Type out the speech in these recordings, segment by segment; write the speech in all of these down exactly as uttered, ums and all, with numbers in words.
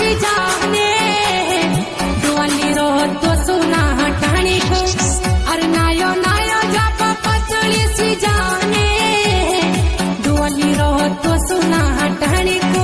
सी जाने डोली रो तो सुना हटानी को अरे नायो नायो जब पतली सी जाने डोली रो तो सुना हटानी को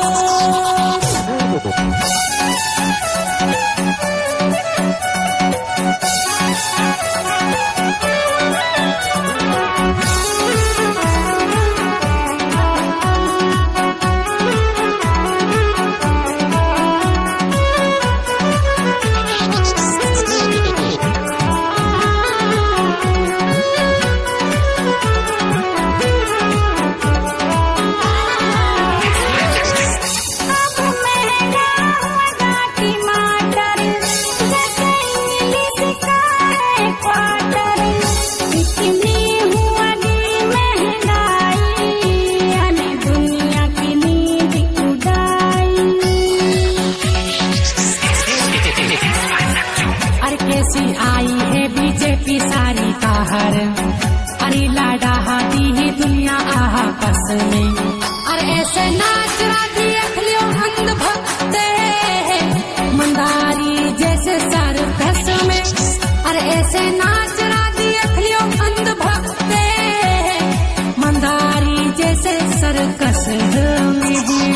आई है बीजेपी सारी कहर अरे लाडा हाथी ही दुनिया आहा पस में अरे ऐसे नाच राधी अखलियो अंध भक्ते मंदारी जैसे सर्कस में अरे ऐसे नाच राधी अखलियो अंध भक्ते मंदारी जैसे सर्कस में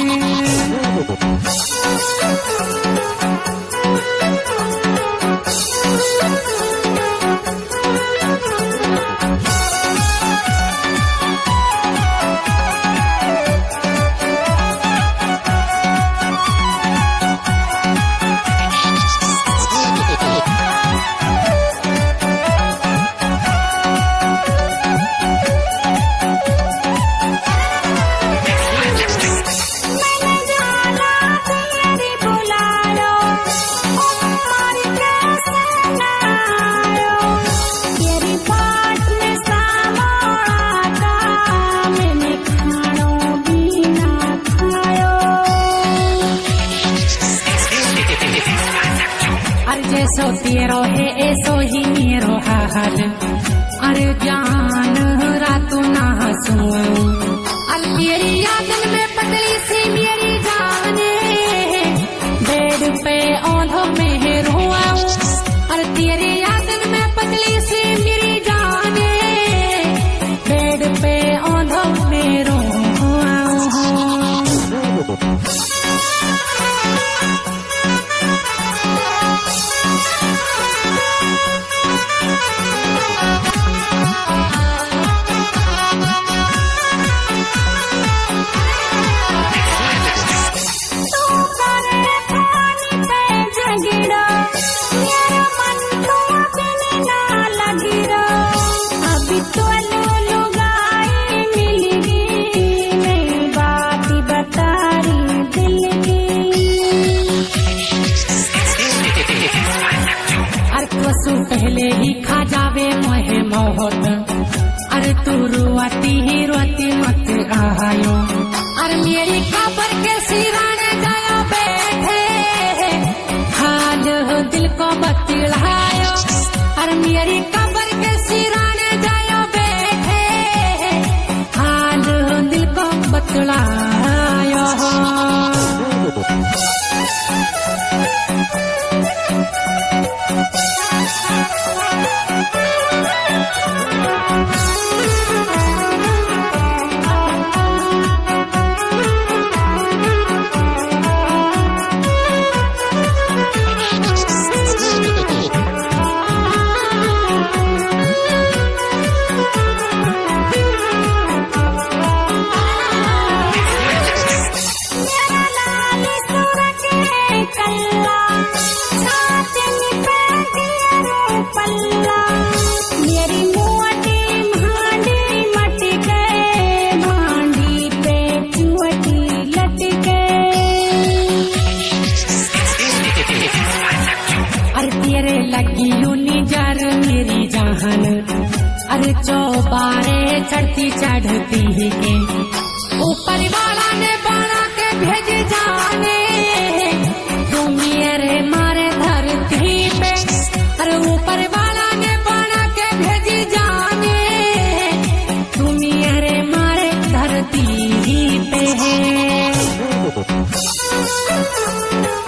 सो तेरो है ऐसो ही मेरो हाल अरे जान रातों ना हंसूं अल तेरी यादन में पतली सी मेरी जाने बेड पे औंधों में रोआऊं अरे तेरी यादन में पतली सी मेरी जाने बेड पे औंधों में रोआऊं पहले ही खा जावे मोहे मोहत अरे तू रुआती ही रोती मत आयो अरे मेरी खबर के सिराने जाया बैठे हाल दिल को बतलायो अरे मेरी खबर के सिराने जाया बैठे हाल दिल को बतलायो लगी यूनी जर मेरी जहान अरे चौबारे चढ़ती चढ़ती ही के ऊपर वाला ने बाड़ा के भेज जाने तू मेरे मारे धरती पे अरे ऊपर वाला ने बाड़ा के भेज जाने तू मेरे मारे धरती पे है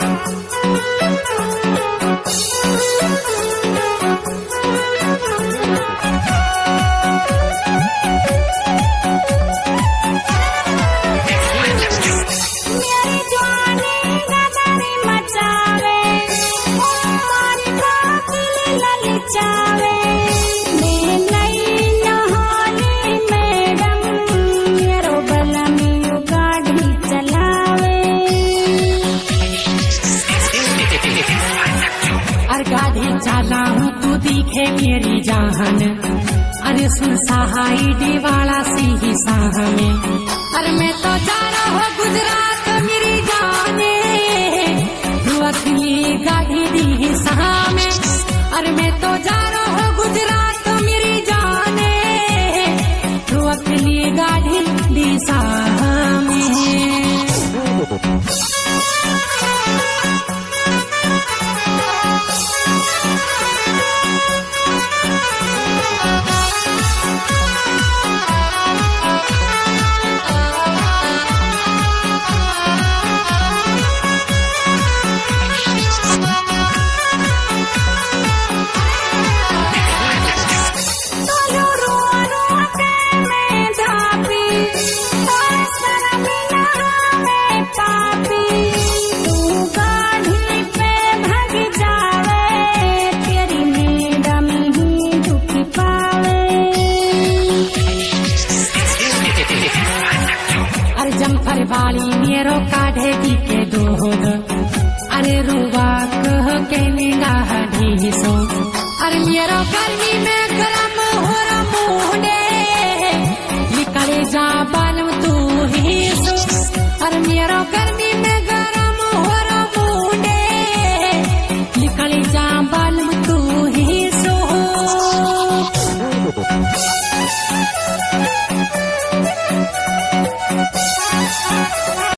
जाला हूँ तू दिखे मेरी जान, अरे सुन सहाई दिवाला सी ही साह में, अरे मैं तो जा रहा हूँ गुजरात मेरी जाने, तू अखिली गाड़ी दी साह में, अरे मैं तो जा रहा हूँ गुजरात मेरी जाने, तू अखिली गाड़ी दी साह में। जम्फर वाली मेरो काढ़े दी के दूध, अरे रुआ कह के निगाह ढीसो, अरे मेरो गर्मी में गरम हो रहा मुंडे, निकले जा बालू तू ही सो, अरे मेरो गर्मी